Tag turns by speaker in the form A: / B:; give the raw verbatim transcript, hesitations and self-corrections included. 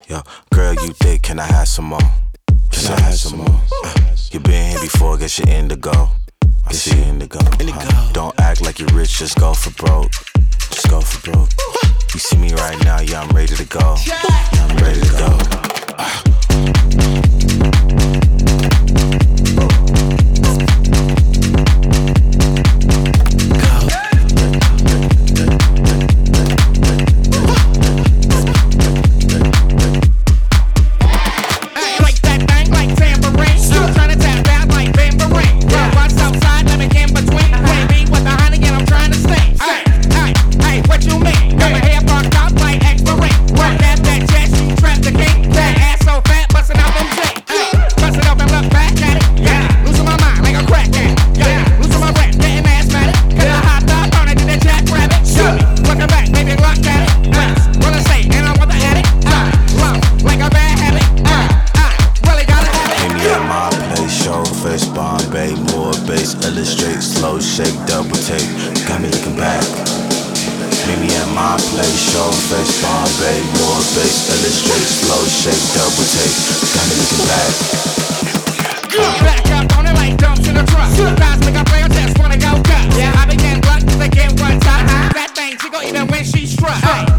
A: Yo, girl, you thick, can I have some more? Can I have some more? Uh, you been here before, guess you're indigo. I see you indigo. Uh, don't act like you're rich, just go for broke. Just go for broke. You see me right now, yeah, I'm ready to go. Yeah, I'm ready to go. Uh. Illustrate, slow shake, double take. Got me looking back. Meet me at my place, show face, Bombay, more bass. Illustrate, slow shake, double take. Got me looking back. Back up on it like dumps in a truck. Guys make a player just wanna go gut. Yeah, I began luck, cause I get one time. That thing, she go even when she struck.